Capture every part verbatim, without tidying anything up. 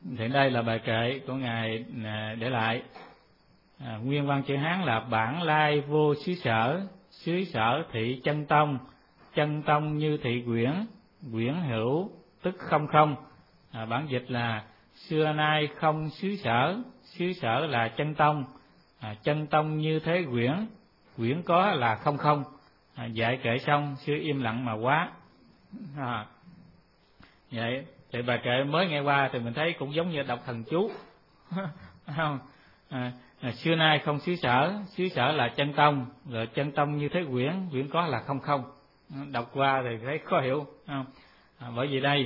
Thì đây là bài kệ của ngài để lại. À, nguyên văn chữ Hán là bản lai vô xứ sở, xứ sở thị chân tông, chân tông như thị quyển, quyển hữu tức không không. À, bản dịch là xưa nay không xứ sở, xứ sở là chân tông, à, chân tông như thế quyển, quyển có là không không. À, dạy kệ xong sư im lặng mà quá. À, vậy thì bài kệ mới nghe qua thì mình thấy cũng giống như đọc thần chú. Không? À, à, xưa nay không xứ sở, xứ sở là chân tông, rồi chân tông như thế quyển, quyển có là không không. Đọc qua thì thấy khó hiểu. Không? À, bởi vì đây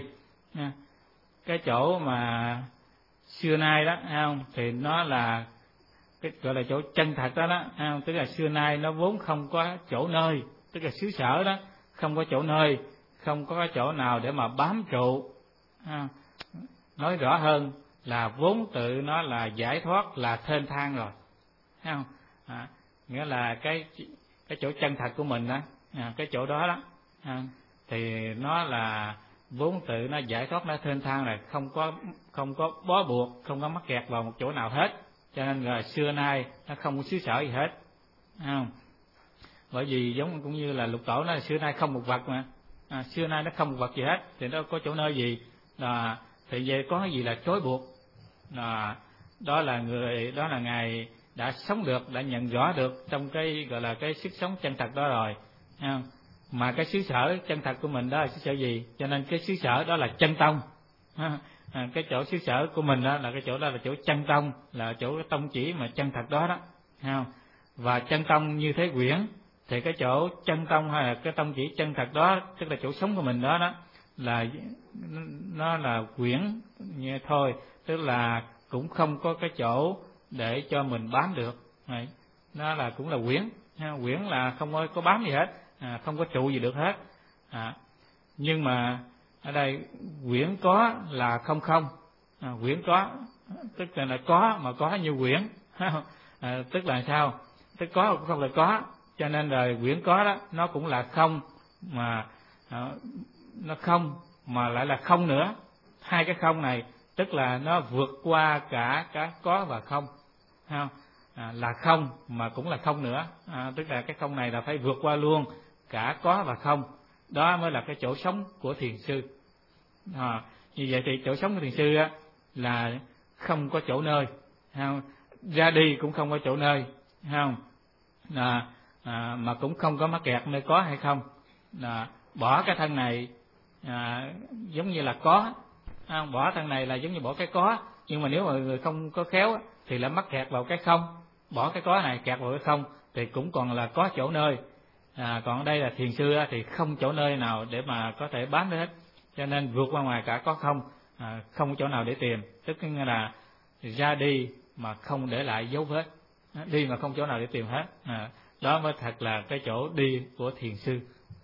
cái chỗ mà xưa nay đó không, thì nó là cái gọi là chỗ chân thật đó đó, không? Tức là xưa nay nó vốn không có chỗ nơi, tức là xứ sở đó không có chỗ nơi, không có chỗ nào để mà bám trụ. À, nói rõ hơn là vốn tự nó là giải thoát, là thênh thang rồi, thấy không? À, nghĩa là cái cái chỗ chân thật của mình đó, à, cái chỗ đó đó, à, thì nó là vốn tự nó giải thoát, nó thênh thang rồi, không có không có bó buộc, không có mắc kẹt vào một chỗ nào hết, cho nên là xưa nay nó không có xứ sở gì hết, không? Bởi vì giống cũng như là Lục Tổ nói là xưa nay không một vật mà, à, xưa nay nó không một vật gì hết thì nó có chỗ nơi gì là thì về có cái gì là trói buộc. Là đó là người đó là ngài đã sống được, đã nhận rõ được trong cái gọi là cái sức sống chân thật đó rồi, không? Mà cái xứ sở chân thật của mình đó là xứ sở gì, cho nên cái xứ sở đó là chân tông. À, cái chỗ xứ sở của mình đó là cái chỗ đó là chỗ chân tông, là chỗ tông chỉ mà chân thật đó đó, không? Và chân tông như thế quyển thì cái chỗ chân tông hay là cái tông chỉ chân thật đó, tức là chỗ sống của mình đó đó là nó là quyển như thôi, tức là cũng không có cái chỗ để cho mình bám được. Đấy, nó là cũng là quyển, quyển là không có, có bám gì hết, à, không có trụ gì được hết. À, nhưng mà ở đây quyển có là không không, à, quyển có tức là, là có mà có như quyển, à, tức là sao? Tức có cũng không là có, cho nên rồi quyển có đó nó cũng là không, mà à, nó không mà lại là không nữa. Hai cái không này tức là nó vượt qua cả cả có và không, không? À, là không mà cũng là không nữa, à, tức là cái không này là phải vượt qua luôn cả có và không. Đó mới là cái chỗ sống của thiền sư. À, như vậy thì chỗ sống của thiền sư á, là không có chỗ nơi, không? Ra đi cũng không có chỗ nơi, không? À, à, mà cũng không có mắc kẹt nơi có hay không. À, bỏ cái thân này à, giống như là có, à, bỏ thân này là giống như bỏ cái có, nhưng mà nếu mà người không có khéo thì lại mắc kẹt vào cái không. Bỏ cái có này kẹt vào cái không thì cũng còn là có chỗ nơi. À, còn ở đây là thiền sư thì không chỗ nơi nào để mà có thể bám được hết, cho nên vượt qua ngoài cả có không, à, không có chỗ nào để tìm, tức là ra đi mà không để lại dấu vết, đi mà không chỗ nào để tìm hết. À, đó mới thật là cái chỗ đi của thiền sư.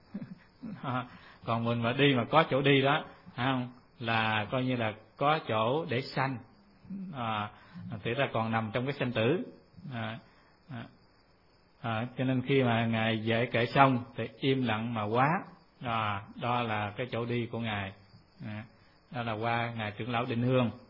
À, còn mình mà đi mà có chỗ đi đó, không, là coi như là có chỗ để sanh, à, thì ra còn nằm trong cái sanh tử. À, à, à, cho nên khi mà ngài dạy kệ xong thì im lặng mà quá. À, đó là cái chỗ đi của ngài. À, đó là qua ngài trưởng lão Định Hương.